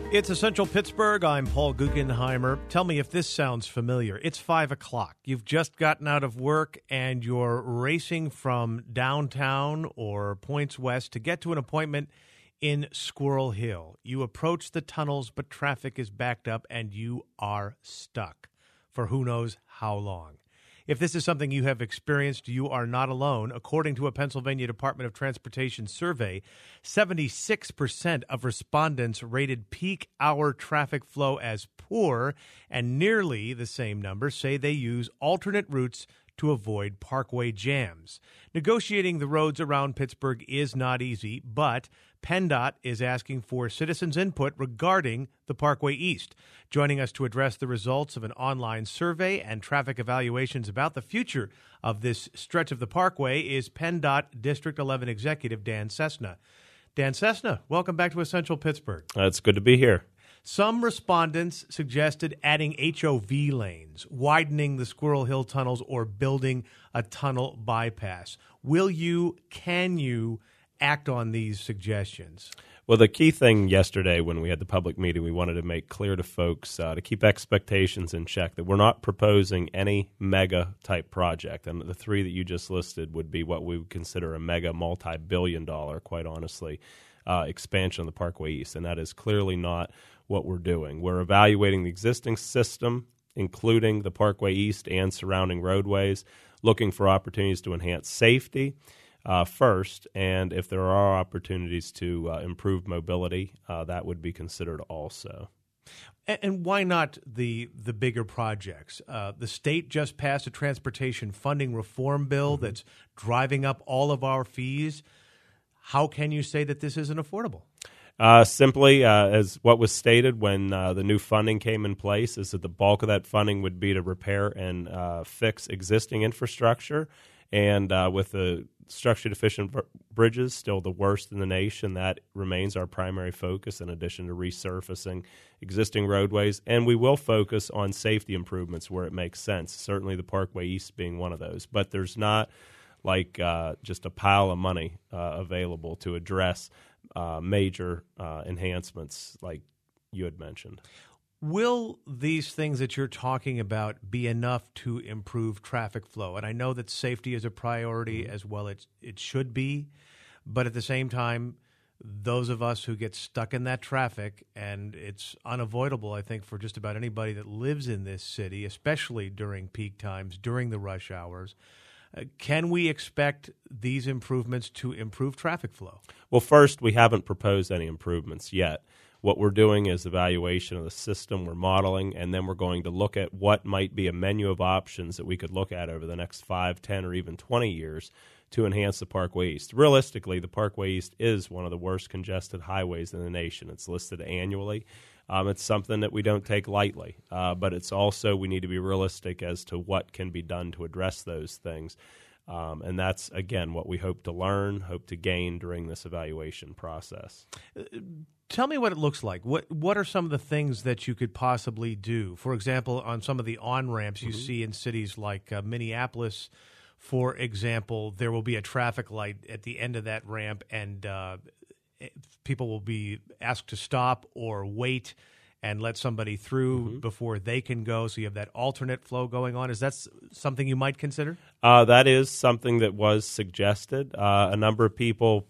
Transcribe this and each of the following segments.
It's Essential Pittsburgh. I'm Paul Guggenheimer. Tell me if this sounds familiar. It's 5 o'clock. You've just gotten out of work and you're racing from downtown or points west to get to an appointment in Squirrel Hill. You approach the tunnels, but traffic is backed up and you are stuck for who knows how long. If this is something you have experienced, you are not alone. According to a Pennsylvania Department of Transportation survey, 76% of respondents rated peak hour traffic flow as poor, and nearly the same number say they use alternate routes to avoid parkway jams. Negotiating the roads around Pittsburgh is not easy, but PennDOT is asking for citizens' input regarding the Parkway East. Joining us to address the results of an online survey and traffic evaluations about the future of this stretch of the Parkway is PennDOT District 11 Executive Dan Cessna. Dan Cessna, welcome back to Essential Pittsburgh. It's good to be here. Some respondents suggested adding HOV lanes, widening the Squirrel Hill tunnels, or building a tunnel bypass. Can you act on these suggestions? Well, the key thing yesterday when we had the public meeting, we wanted to make clear to folks to keep expectations in check that we're not proposing any mega-type project. And the three that you just listed would be what we would consider a mega multi-billion-dollar, quite honestly, expansion of the Parkway East. And that is clearly not what we're doing. We're evaluating the existing system, including the Parkway East and surrounding roadways, looking for opportunities to enhance safety first, and if there are opportunities to improve mobility, that would be considered also. And why not the bigger projects? The state just passed a transportation funding reform bill that's driving up all of our fees. How can you say that this isn't affordable? Simply, as what was stated when the new funding came in place, is that the bulk of that funding would be to repair and fix existing infrastructure. And with the structure-deficient bridges still the worst in the nation, that remains our primary focus in addition to resurfacing existing roadways. And we will focus on safety improvements where it makes sense, certainly the Parkway East being one of those. But there's not like just a pile of money available to address major enhancements like you had mentioned. Will these things that you're talking about be enough to improve traffic flow? And I know that safety is a priority as well. It should be. But at the same time, those of us who get stuck in that traffic, and it's unavoidable, I think, for just about anybody that lives in this city, especially during peak times, during the rush hours, can we expect these improvements to improve traffic flow? Well, first, we haven't proposed any improvements yet. What we're doing is evaluation of the system we're modeling, and then we're going to look at what might be a menu of options that we could look at over the next 5, 10, or even 20 years to enhance the Parkway East. Realistically, the Parkway East is one of the worst congested highways in the nation. It's listed annually. It's something that we don't take lightly, but it's also we need to be realistic as to what can be done to address those things. And that's, again, what we hope to learn, hope to gain during this evaluation process. Tell me what it looks like. What are some of the things that you could possibly do? For example, on some of the on-ramps you see in cities like Minneapolis, for example, there will be a traffic light at the end of that ramp, and people will be asked to stop or wait and let somebody through before they can go. So you have that alternate flow going on. Is that something you might consider? That is something that was suggested. A number of people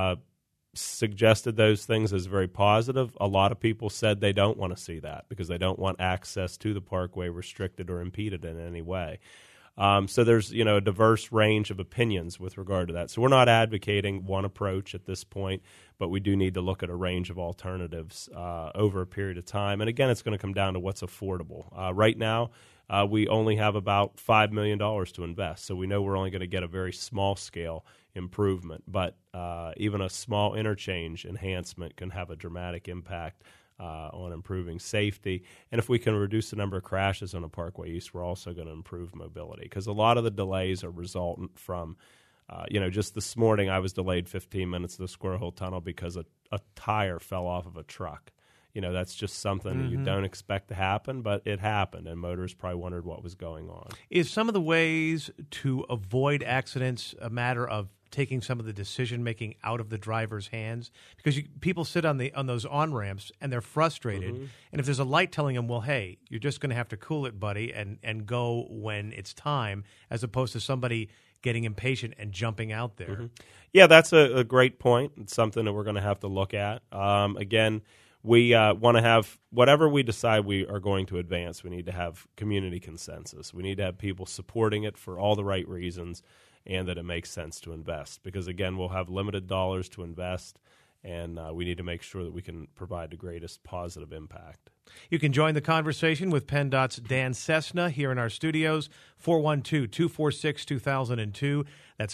suggested those things as very positive. A lot of people said they don't want to see that because they don't want access to the parkway restricted or impeded in any way. So there's a diverse range of opinions with regard to that. So we're not advocating one approach at this point, but we do need to look at a range of alternatives over a period of time. And again, it's going to come down to what's affordable. Right now, we only have about $5 million to invest, so we know we're only going to get a very small scale improvement. But even a small interchange enhancement can have a dramatic impact on improving safety. And if we can reduce the number of crashes on the Parkway East, we're also going to improve mobility, because a lot of the delays are resultant from, just this morning I was delayed 15 minutes to the Squirrel Hill Tunnel because a tire fell off of a truck. That's just something that you don't expect to happen, but it happened, and motorists probably wondered what was going on. Is some of the ways to avoid accidents a matter of taking some of the decision making out of the driver's hands? Because people sit on those on ramps and they're frustrated, and if there's a light telling them, "Well, hey, you're just going to have to cool it, buddy, and go when it's time," as opposed to somebody getting impatient and jumping out there. Yeah, that's a great point. It's something that we're going to have to look at. Again, we want to have whatever we decide we are going to advance. We need to have community consensus. We need to have people supporting it for all the right reasons, and that it makes sense to invest. Because again, we'll have limited dollars to invest, and we need to make sure that we can provide the greatest positive impact. You can join the conversation with PennDOT's Dan Cessna here in our studios, 412-246-2002. That's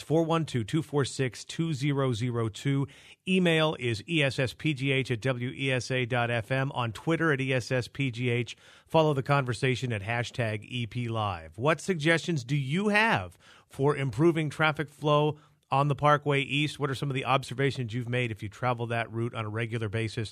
412-246-2002. Email is esspgh@wesa.fm. On Twitter at esspgh. Follow the conversation at hashtag #EPLive. What suggestions do you have for improving traffic flow on the Parkway East? What are some of the observations you've made if you travel that route on a regular basis?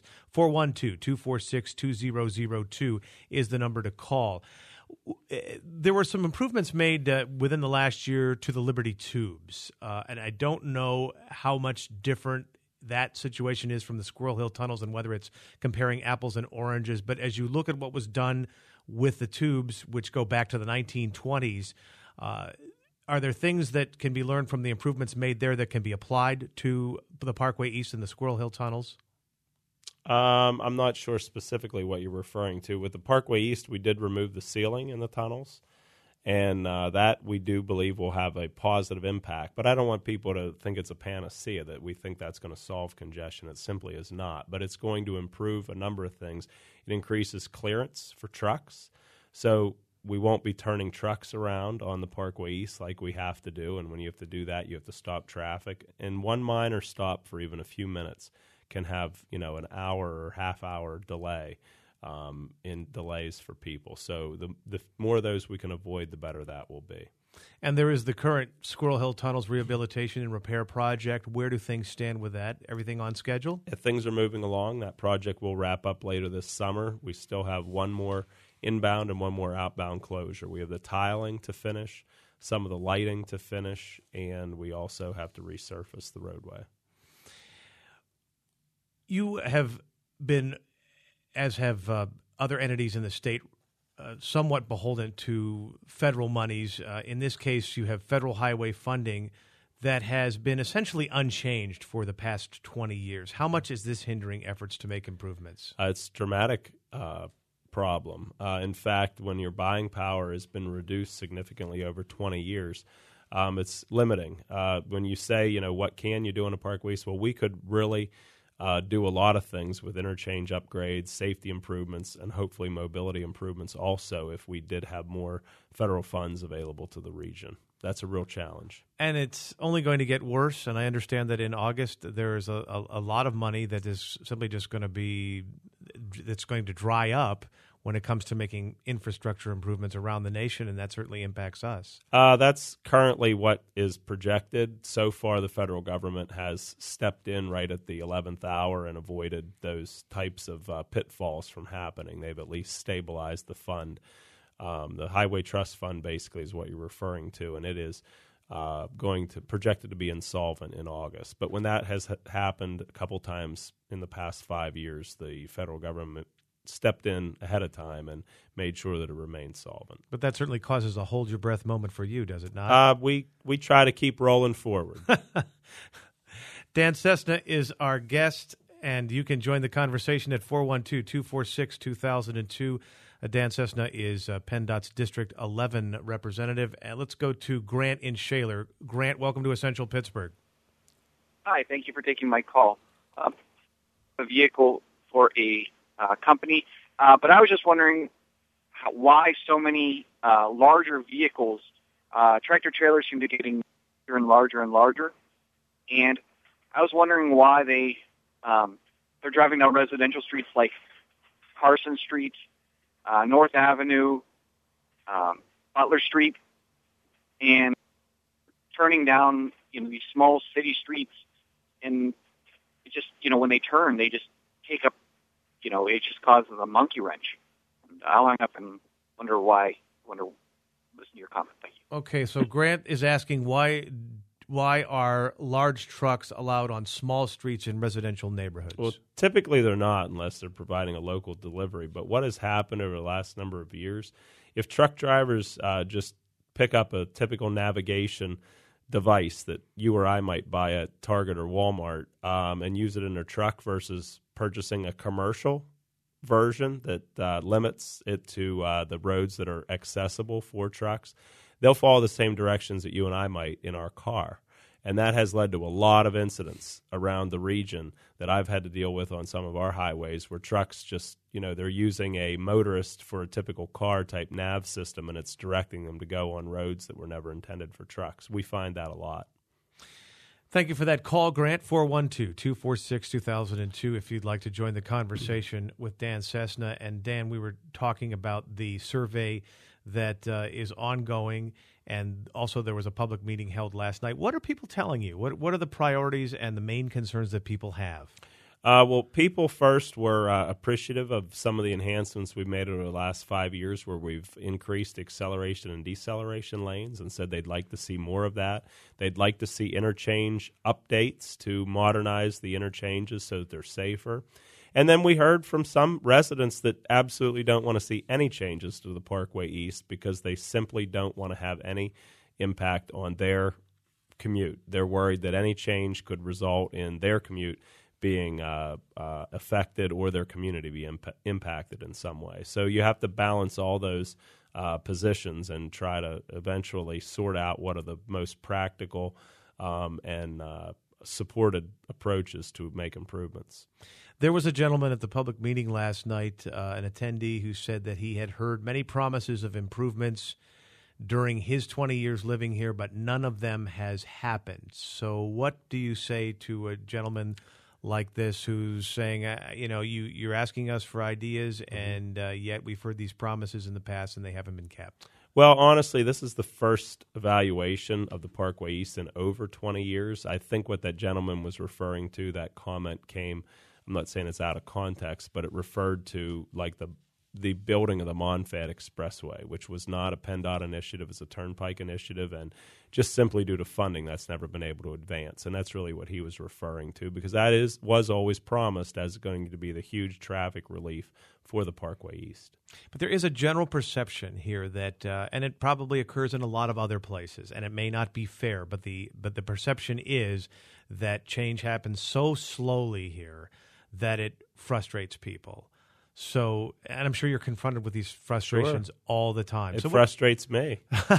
412-246-2002 is the number to call. There were some improvements made within the last year to the Liberty Tubes, and I don't know how much different that situation is from the Squirrel Hill tunnels and whether it's comparing apples and oranges. But as you look at what was done with the tubes, which go back to the 1920s, are there things that can be learned from the improvements made there that can be applied to the Parkway East and the Squirrel Hill tunnels? I'm not sure specifically what you're referring to. With the Parkway East, we did remove the ceiling in the tunnels, and that we do believe will have a positive impact. But I don't want people to think it's a panacea, that we think that's going to solve congestion. It simply is not. But it's going to improve a number of things. It increases clearance for trucks. So we won't be turning trucks around on the Parkway East like we have to do, and when you have to do that, you have to stop traffic. And one minor stop for even a few minutes can have, an hour or half-hour delay in delays for people. So the more of those we can avoid, the better that will be. And there is the current Squirrel Hill Tunnels rehabilitation and repair project. Where do things stand with that? Everything on schedule? If things are moving along, that project will wrap up later this summer. We still have one more inbound and one more outbound closure. We have the tiling to finish, some of the lighting to finish, and we also have to resurface the roadway. You have been, as have other entities in the state, somewhat beholden to federal monies. In this case, you have federal highway funding that has been essentially unchanged for the past 20 years. How much is this hindering efforts to make improvements? It's a dramatic problem. In fact, when your buying power has been reduced significantly over 20 years, it's limiting. When you say, what can you do on a Parkway East? Well, we could really do a lot of things with interchange upgrades, safety improvements, and hopefully mobility improvements also if we did have more federal funds available to the region. That's a real challenge. And it's only going to get worse, and I understand that in August there is a lot of money that is simply just going to dry up when it comes to making infrastructure improvements around the nation, and that certainly impacts us. That's currently what is projected. So far, the federal government has stepped in right at the 11th hour and avoided those types of pitfalls from happening. They've at least stabilized the fund. The Highway Trust Fund basically is what you're referring to, and it is projected to be insolvent in August. But when that has happened a couple times in the past 5 years, the federal government stepped in ahead of time and made sure that it remained solvent. But that certainly causes a hold-your-breath moment for you, does it not? We try to keep rolling forward. Dan Cessna is our guest, and you can join the conversation at 412-246-2002. Dan Cessna is PennDOT's District 11 representative. And let's go to Grant in Shaler. Grant, welcome to Essential Pittsburgh. Hi, thank you for taking my call. A vehicle for a company, but I was just wondering why so many larger vehicles, tractor trailers seem to be getting larger and larger and larger, and I was wondering why they're driving down residential streets like Carson Street, North Avenue, Butler Street, and turning down these small city streets, and it just when they turn, they just take up. It just causes a monkey wrench. I'll hang up and listen to your comment. Thank you. Okay, so Grant is asking why why are large trucks allowed on small streets in residential neighborhoods? Well, typically they're not unless they're providing a local delivery. But what has happened over the last number of years, if truck drivers just pick up a typical navigation device that you or I might buy at Target or Walmart and use it in their truck versus purchasing a commercial version that limits it to the roads that are accessible for trucks, they'll follow the same directions that you and I might in our car. And that has led to a lot of incidents around the region that I've had to deal with on some of our highways where trucks just, they're using a motorist for a typical car type nav system, and it's directing them to go on roads that were never intended for trucks. We find that a lot. Thank you for that call, Grant. 412-246-2002 if you'd like to join the conversation with Dan Cessna. And Dan, we were talking about the survey that is ongoing, and also there was a public meeting held last night. What are people telling you? What are the priorities and the main concerns that people have? Well, people first were appreciative of some of the enhancements we've made over the last 5 years where we've increased acceleration and deceleration lanes and said they'd like to see more of that. They'd like to see interchange updates to modernize the interchanges so that they're safer. And then we heard from some residents that absolutely don't want to see any changes to the Parkway East because they simply don't want to have any impact on their commute. They're worried that any change could result in their commute being affected or their community be impacted in some way. So you have to balance all those positions and try to eventually sort out what are the most practical and supported approaches to make improvements. There was a gentleman at the public meeting last night, an attendee, who said that he had heard many promises of improvements during his 20 years living here, but none of them has happened. So what do you say to a gentleman like this who's saying, you're asking us for ideas, and yet we've heard these promises in the past and they haven't been kept? Well, honestly, this is the first evaluation of the Parkway East in over 20 years. I think what that gentleman was referring to, that comment came, I'm not saying it's out of context, but it referred to like the building of the Monfad Expressway, which was not a PennDOT initiative, it's a Turnpike initiative, and just simply due to funding, that's never been able to advance. And that's really what he was referring to, because that was always promised as going to be the huge traffic relief for the Parkway East. But there is a general perception here that, and it probably occurs in a lot of other places, and it may not be fair, but the perception is that change happens so slowly here that it frustrates people. So, and I'm sure you're confronted with these frustrations all the time. It frustrates me.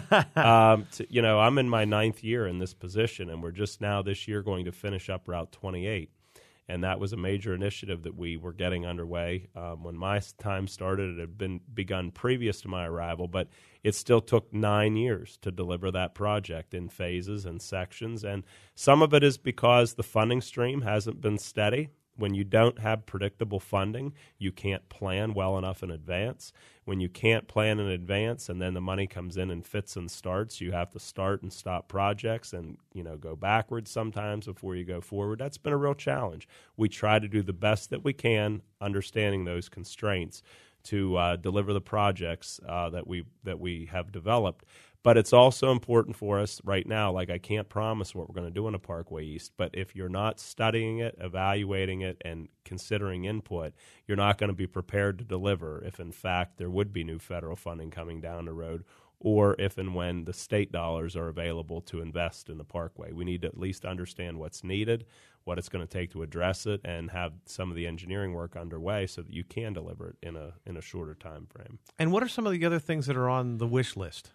I'm in my 9th year in this position, and we're just now this year going to finish up Route 28. And that was a major initiative that we were getting underway. When my time started, it had been begun previous to my arrival, but it still took 9 years to deliver that project in phases and sections. And some of it is because the funding stream hasn't been steady. When you don't have predictable funding, you can't plan well enough in advance. When you can't plan in advance and then the money comes in fits and starts, you have to start and stop projects and go backwards sometimes before you go forward. That's been a real challenge. We try to do the best that we can, understanding those constraints, to deliver the projects that we have developed. But it's also important for us right now, like I can't promise what we're going to do in a Parkway East, but if you're not studying it, evaluating it, and considering input, you're not going to be prepared to deliver if, in fact, there would be new federal funding coming down the road, or if and when the state dollars are available to invest in the Parkway. We need to at least understand what's needed, what it's going to take to address it, and have some of the engineering work underway so that you can deliver it in a shorter time frame. And what are some of the other things that are on the wish list?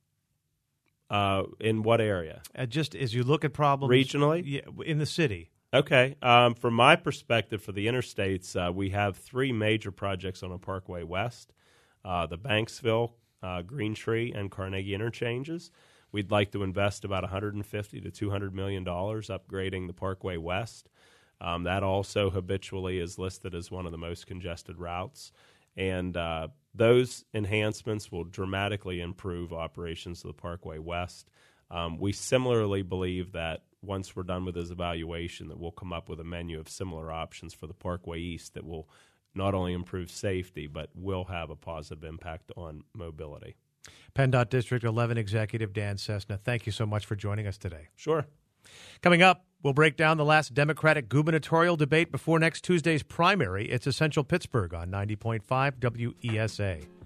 In what area? Just as you look at problems regionally, in the city. Okay. From my perspective, for the interstates, we have 3 major projects on the Parkway West: the Banksville, Green Tree, and Carnegie interchanges. We'd like to invest about $150 to $200 million upgrading the Parkway West. That also habitually is listed as one of the most congested routes. And those enhancements will dramatically improve operations of the Parkway West. We similarly believe that once we're done with this evaluation, that we'll come up with a menu of similar options for the Parkway East that will not only improve safety, but will have a positive impact on mobility. PennDOT District 11 Executive Dan Cessna, thank you so much for joining us today. Sure. Coming up, we'll break down the last Democratic gubernatorial debate before next Tuesday's primary. It's Essential Pittsburgh on 90.5 WESA.